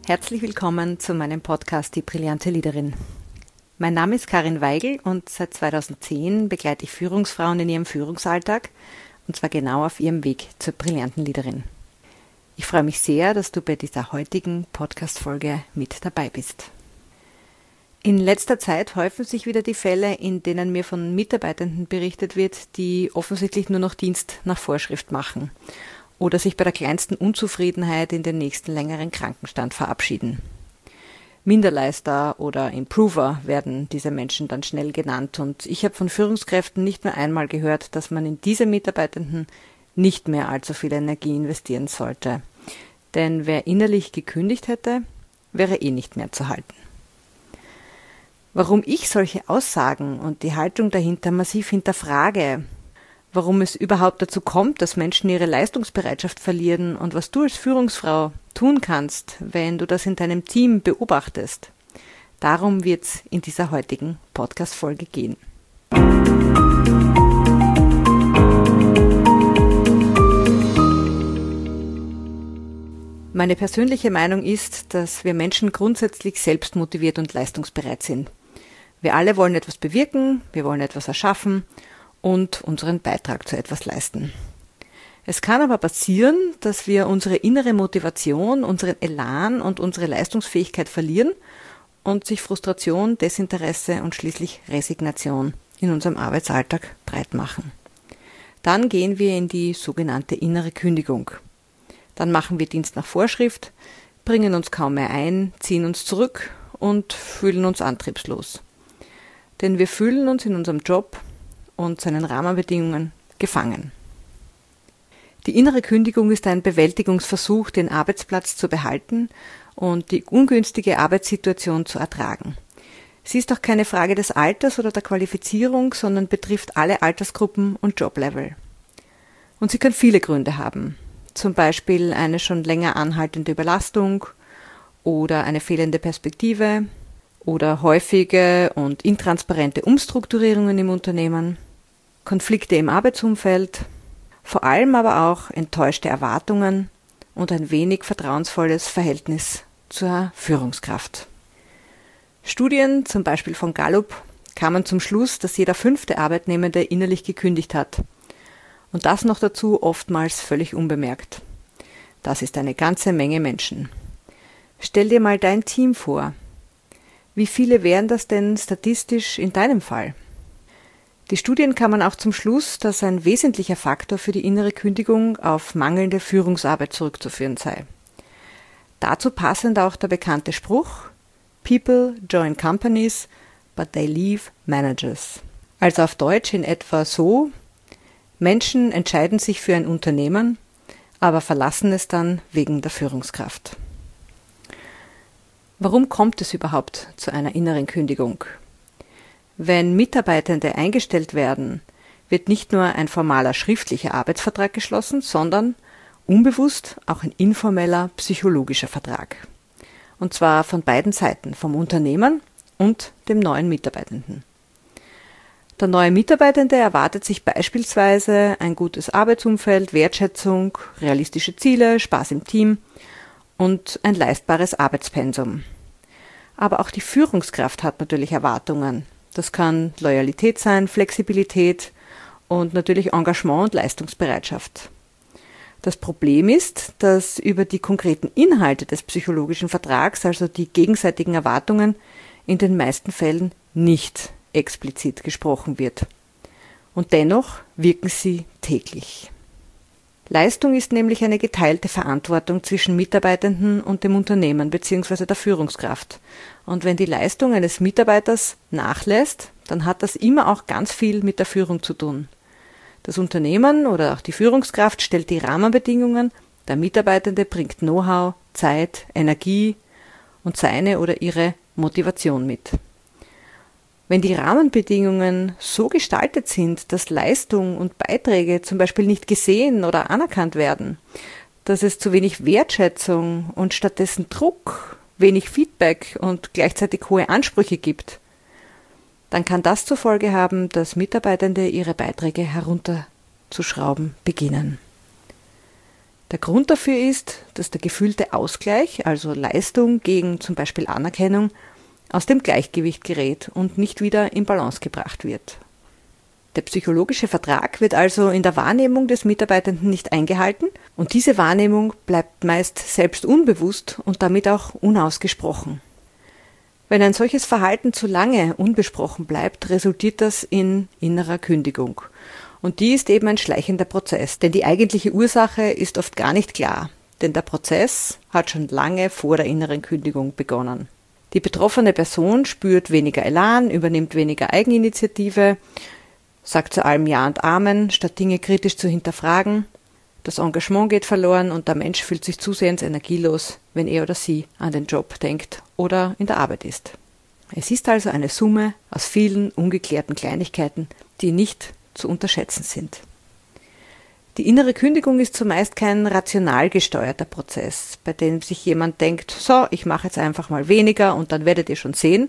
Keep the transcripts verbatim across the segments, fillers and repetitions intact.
Herzlich willkommen zu meinem Podcast Die brillante Leaderin. Mein Name ist Karin Weigel und seit zweitausendzehn begleite ich Führungsfrauen in ihrem Führungsalltag und zwar genau auf ihrem Weg zur brillanten Leaderin. Ich freue mich sehr, dass du bei dieser heutigen Podcast-Folge mit dabei bist. In letzter Zeit häufen sich wieder die Fälle, in denen mir von Mitarbeitenden berichtet wird, die offensichtlich nur noch Dienst nach Vorschrift machen oder sich bei der kleinsten Unzufriedenheit in den nächsten längeren Krankenstand verabschieden. Minderleister oder Improver werden diese Menschen dann schnell genannt und ich habe von Führungskräften nicht mehr einmal gehört, dass man in diese Mitarbeitenden nicht mehr allzu viel Energie investieren sollte. Denn wer innerlich gekündigt hätte, wäre eh nicht mehr zu halten. Warum ich solche Aussagen und die Haltung dahinter massiv hinterfrage, warum es überhaupt dazu kommt, dass Menschen ihre Leistungsbereitschaft verlieren und was du als Führungsfrau tun kannst, wenn du das in deinem Team beobachtest. Darum wird es in dieser heutigen Podcast-Folge gehen. Meine persönliche Meinung ist, dass wir Menschen grundsätzlich selbstmotiviert und leistungsbereit sind. Wir alle wollen etwas bewirken, wir wollen etwas erschaffen und unseren Beitrag zu etwas leisten. Es kann aber passieren, dass wir unsere innere Motivation, unseren Elan und unsere Leistungsfähigkeit verlieren und sich Frustration, Desinteresse und schließlich Resignation in unserem Arbeitsalltag breit machen. Dann gehen wir in die sogenannte innere Kündigung. Dann machen wir Dienst nach Vorschrift, bringen uns kaum mehr ein, ziehen uns zurück und fühlen uns antriebslos. Denn wir fühlen uns in unserem Job und seinen Rahmenbedingungen gefangen. Die innere Kündigung ist ein Bewältigungsversuch, den Arbeitsplatz zu behalten und die ungünstige Arbeitssituation zu ertragen. Sie ist auch keine Frage des Alters oder der Qualifizierung, sondern betrifft alle Altersgruppen und Joblevel. Und sie kann viele Gründe haben. Zum Beispiel eine schon länger anhaltende Überlastung oder eine fehlende Perspektive oder häufige und intransparente Umstrukturierungen im Unternehmen, Konflikte im Arbeitsumfeld, vor allem aber auch enttäuschte Erwartungen und ein wenig vertrauensvolles Verhältnis zur Führungskraft. Studien, zum Beispiel von Gallup, kamen zum Schluss, dass jeder fünfte Arbeitnehmende innerlich gekündigt hat. Und das noch dazu oftmals völlig unbemerkt. Das ist eine ganze Menge Menschen. Stell dir mal dein Team vor. Wie viele wären das denn statistisch in deinem Fall? Die Studien kamen auch zum Schluss, dass ein wesentlicher Faktor für die innere Kündigung auf mangelnde Führungsarbeit zurückzuführen sei. Dazu passend auch der bekannte Spruch: People join companies, but they leave managers. Also auf Deutsch in etwa so: Menschen entscheiden sich für ein Unternehmen, aber verlassen es dann wegen der Führungskraft. Warum kommt es überhaupt zu einer inneren Kündigung? Wenn Mitarbeitende eingestellt werden, wird nicht nur ein formaler schriftlicher Arbeitsvertrag geschlossen, sondern unbewusst auch ein informeller psychologischer Vertrag. Und zwar von beiden Seiten, vom Unternehmen und dem neuen Mitarbeitenden. Der neue Mitarbeitende erwartet sich beispielsweise ein gutes Arbeitsumfeld, Wertschätzung, realistische Ziele, Spaß im Team und ein leistbares Arbeitspensum. Aber auch die Führungskraft hat natürlich Erwartungen. Das kann Loyalität sein, Flexibilität und natürlich Engagement und Leistungsbereitschaft. Das Problem ist, dass über die konkreten Inhalte des psychologischen Vertrags, also die gegenseitigen Erwartungen, in den meisten Fällen nicht explizit gesprochen wird. Und dennoch wirken sie täglich. Leistung ist nämlich eine geteilte Verantwortung zwischen Mitarbeitenden und dem Unternehmen bzw. der Führungskraft. Und wenn die Leistung eines Mitarbeiters nachlässt, dann hat das immer auch ganz viel mit der Führung zu tun. Das Unternehmen oder auch die Führungskraft stellt die Rahmenbedingungen, der Mitarbeitende bringt Know-how, Zeit, Energie und seine oder ihre Motivation mit. Wenn die Rahmenbedingungen so gestaltet sind, dass Leistung und Beiträge zum Beispiel nicht gesehen oder anerkannt werden, dass es zu wenig Wertschätzung und stattdessen Druck, wenig Feedback und gleichzeitig hohe Ansprüche gibt, dann kann das zur Folge haben, dass Mitarbeitende ihre Beiträge herunterzuschrauben beginnen. Der Grund dafür ist, dass der gefühlte Ausgleich, also Leistung gegen zum Beispiel Anerkennung, aus dem Gleichgewicht gerät und nicht wieder in Balance gebracht wird. Der psychologische Vertrag wird also in der Wahrnehmung des Mitarbeitenden nicht eingehalten und diese Wahrnehmung bleibt meist selbst unbewusst und damit auch unausgesprochen. Wenn ein solches Verhalten zu lange unbesprochen bleibt, resultiert das in innerer Kündigung. Und die ist eben ein schleichender Prozess, denn die eigentliche Ursache ist oft gar nicht klar, denn der Prozess hat schon lange vor der inneren Kündigung begonnen. Die betroffene Person spürt weniger Elan, übernimmt weniger Eigeninitiative, sagt zu allem Ja und Amen, statt Dinge kritisch zu hinterfragen. Das Engagement geht verloren und der Mensch fühlt sich zusehends energielos, wenn er oder sie an den Job denkt oder in der Arbeit ist. Es ist also eine Summe aus vielen ungeklärten Kleinigkeiten, die nicht zu unterschätzen sind. Die innere Kündigung ist zumeist kein rational gesteuerter Prozess, bei dem sich jemand denkt, so, ich mache jetzt einfach mal weniger und dann werdet ihr schon sehen.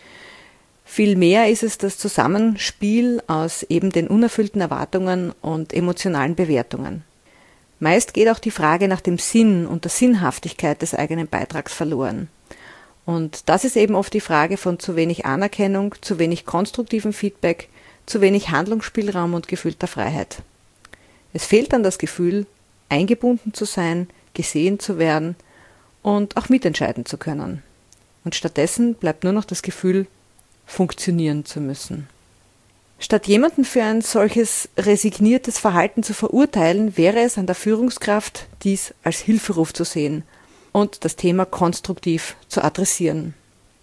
Vielmehr ist es das Zusammenspiel aus eben den unerfüllten Erwartungen und emotionalen Bewertungen. Meist geht auch die Frage nach dem Sinn und der Sinnhaftigkeit des eigenen Beitrags verloren. Und das ist eben oft die Frage von zu wenig Anerkennung, zu wenig konstruktivem Feedback, zu wenig Handlungsspielraum und gefühlter Freiheit. Es fehlt dann das Gefühl, eingebunden zu sein, gesehen zu werden und auch mitentscheiden zu können. Und stattdessen bleibt nur noch das Gefühl, funktionieren zu müssen. Statt jemanden für ein solches resigniertes Verhalten zu verurteilen, wäre es an der Führungskraft, dies als Hilferuf zu sehen und das Thema konstruktiv zu adressieren.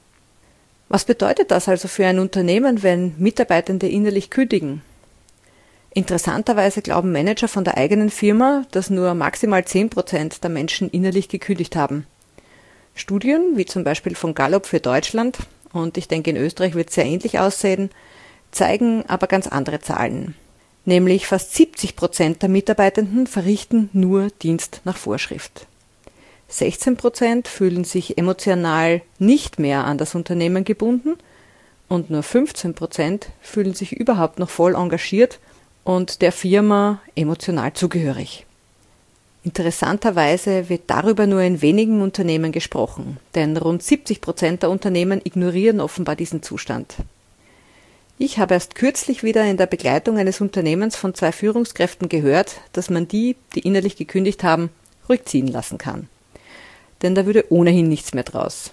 Was bedeutet das also für ein Unternehmen, wenn Mitarbeitende innerlich kündigen? Interessanterweise glauben Manager von der eigenen Firma, dass nur maximal zehn Prozent der Menschen innerlich gekündigt haben. Studien, wie zum Beispiel von Gallup für Deutschland, und ich denke in Österreich wird es sehr ähnlich aussehen, zeigen aber ganz andere Zahlen. Nämlich fast siebzig Prozent der Mitarbeitenden verrichten nur Dienst nach Vorschrift. sechzehn Prozent fühlen sich emotional nicht mehr an das Unternehmen gebunden und nur fünfzehn Prozent fühlen sich überhaupt noch voll engagiert und der Firma emotional zugehörig. Interessanterweise wird darüber nur in wenigen Unternehmen gesprochen, denn rund siebzig Prozent der Unternehmen ignorieren offenbar diesen Zustand. Ich habe erst kürzlich wieder in der Begleitung eines Unternehmens von zwei Führungskräften gehört, dass man die, die innerlich gekündigt haben, ruhig ziehen lassen kann. Denn da würde ohnehin nichts mehr draus.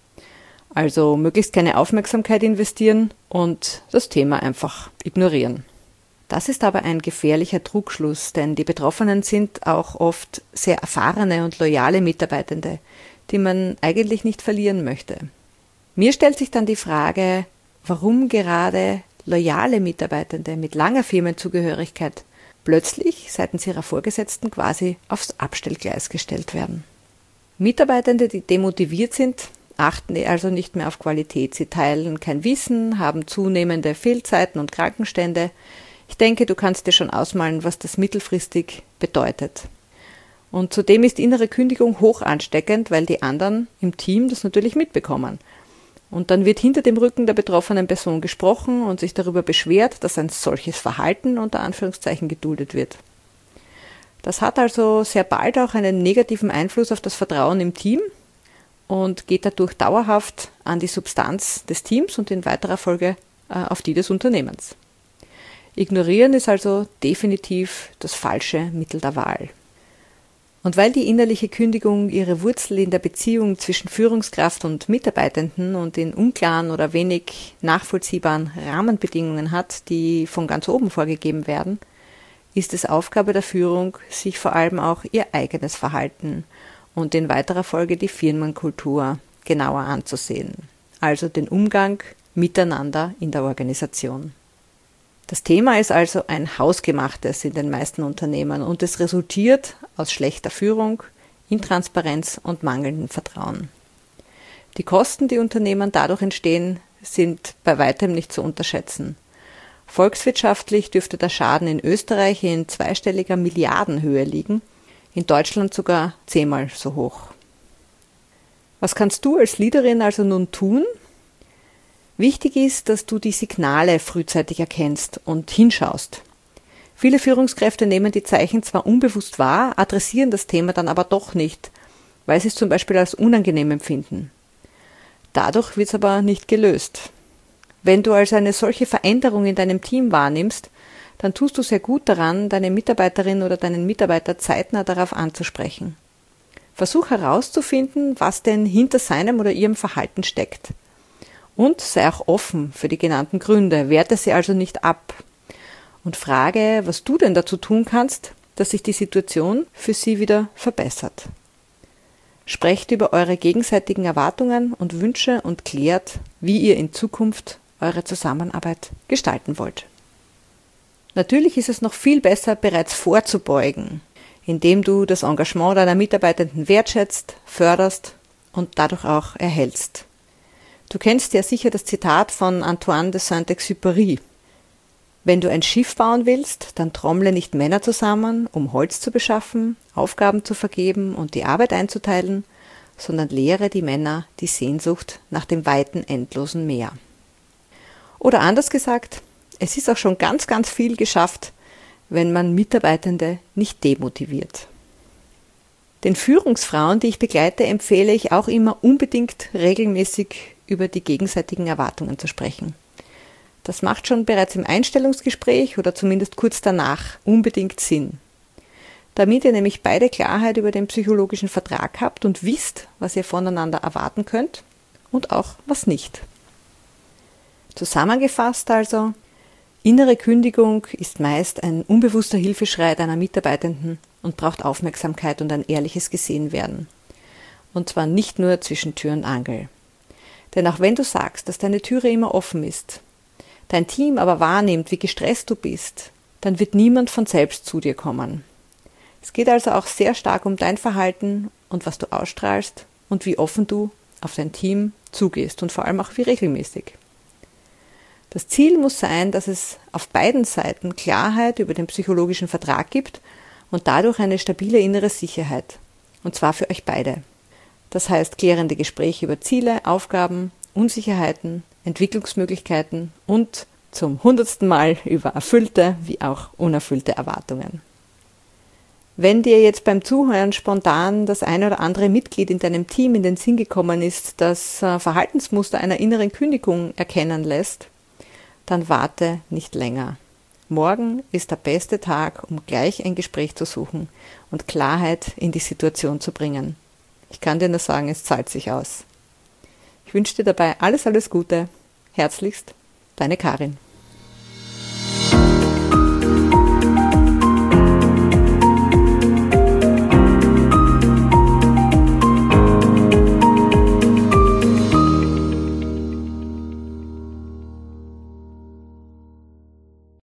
Also möglichst keine Aufmerksamkeit investieren und das Thema einfach ignorieren. Das ist aber ein gefährlicher Trugschluss, denn die Betroffenen sind auch oft sehr erfahrene und loyale Mitarbeitende, die man eigentlich nicht verlieren möchte. Mir stellt sich dann die Frage, warum gerade loyale Mitarbeitende mit langer Firmenzugehörigkeit plötzlich seitens ihrer Vorgesetzten quasi aufs Abstellgleis gestellt werden. Mitarbeitende, die demotiviert sind, achten also nicht mehr auf Qualität. Sie teilen kein Wissen, haben zunehmende Fehlzeiten und Krankenstände. Ich denke, du kannst dir schon ausmalen, was das mittelfristig bedeutet. Und zudem ist innere Kündigung hoch ansteckend, weil die anderen im Team das natürlich mitbekommen. Und dann wird hinter dem Rücken der betroffenen Person gesprochen und sich darüber beschwert, dass ein solches Verhalten unter Anführungszeichen geduldet wird. Das hat also sehr bald auch einen negativen Einfluss auf das Vertrauen im Team und geht dadurch dauerhaft an die Substanz des Teams und in weiterer Folge äh, auf die des Unternehmens. Ignorieren ist also definitiv das falsche Mittel der Wahl. Und weil die innerliche Kündigung ihre Wurzel in der Beziehung zwischen Führungskraft und Mitarbeitenden und in unklaren oder wenig nachvollziehbaren Rahmenbedingungen hat, die von ganz oben vorgegeben werden, ist es Aufgabe der Führung, sich vor allem auch ihr eigenes Verhalten und in weiterer Folge die Firmenkultur genauer anzusehen, also den Umgang miteinander in der Organisation. Das Thema ist also ein hausgemachtes in den meisten Unternehmen und es resultiert aus schlechter Führung, Intransparenz und mangelndem Vertrauen. Die Kosten, die Unternehmen dadurch entstehen, sind bei weitem nicht zu unterschätzen. Volkswirtschaftlich dürfte der Schaden in Österreich in zweistelliger Milliardenhöhe liegen, in Deutschland sogar zehnmal so hoch. Was kannst du als Leaderin also nun tun? Wichtig ist, dass du die Signale frühzeitig erkennst und hinschaust. Viele Führungskräfte nehmen die Zeichen zwar unbewusst wahr, adressieren das Thema dann aber doch nicht, weil sie es zum Beispiel als unangenehm empfinden. Dadurch wird es aber nicht gelöst. Wenn du also eine solche Veränderung in deinem Team wahrnimmst, dann tust du sehr gut daran, deine Mitarbeiterin oder deinen Mitarbeiter zeitnah darauf anzusprechen. Versuch herauszufinden, was denn hinter seinem oder ihrem Verhalten steckt. Und sei auch offen für die genannten Gründe, werte sie also nicht ab. Und frage, was du denn dazu tun kannst, dass sich die Situation für sie wieder verbessert. Sprecht über eure gegenseitigen Erwartungen und Wünsche und klärt, wie ihr in Zukunft eure Zusammenarbeit gestalten wollt. Natürlich ist es noch viel besser, bereits vorzubeugen, indem du das Engagement deiner Mitarbeitenden wertschätzt, förderst und dadurch auch erhältst. Du kennst ja sicher das Zitat von Antoine de Saint-Exupéry. Wenn du ein Schiff bauen willst, dann trommle nicht Männer zusammen, um Holz zu beschaffen, Aufgaben zu vergeben und die Arbeit einzuteilen, sondern lehre die Männer die Sehnsucht nach dem weiten, endlosen Meer. Oder anders gesagt, es ist auch schon ganz, ganz viel geschafft, wenn man Mitarbeitende nicht demotiviert. Den Führungsfrauen, die ich begleite, empfehle ich auch immer unbedingt regelmäßig über die gegenseitigen Erwartungen zu sprechen. Das macht schon bereits im Einstellungsgespräch oder zumindest kurz danach unbedingt Sinn. Damit ihr nämlich beide Klarheit über den psychologischen Vertrag habt und wisst, was ihr voneinander erwarten könnt und auch was nicht. Zusammengefasst also, innere Kündigung ist meist ein unbewusster Hilfeschrei deiner Mitarbeitenden und braucht Aufmerksamkeit und ein ehrliches Gesehenwerden. Und zwar nicht nur zwischen Tür und Angel. Denn auch wenn du sagst, dass deine Türe immer offen ist, dein Team aber wahrnimmt, wie gestresst du bist, dann wird niemand von selbst zu dir kommen. Es geht also auch sehr stark um dein Verhalten und was du ausstrahlst und wie offen du auf dein Team zugehst und vor allem auch wie regelmäßig. Das Ziel muss sein, dass es auf beiden Seiten Klarheit über den psychologischen Vertrag gibt und dadurch eine stabile innere Sicherheit. Und zwar für euch beide. Das heißt klärende Gespräche über Ziele, Aufgaben, Unsicherheiten, Entwicklungsmöglichkeiten und zum hundertsten Mal über erfüllte wie auch unerfüllte Erwartungen. Wenn dir jetzt beim Zuhören spontan das eine oder andere Mitglied in deinem Team in den Sinn gekommen ist, das Verhaltensmuster einer inneren Kündigung erkennen lässt, dann warte nicht länger. Morgen ist der beste Tag, um gleich ein Gespräch zu suchen und Klarheit in die Situation zu bringen. Ich kann dir nur sagen, es zahlt sich aus. Ich wünsche dir dabei alles, alles Gute. Herzlichst, deine Karin.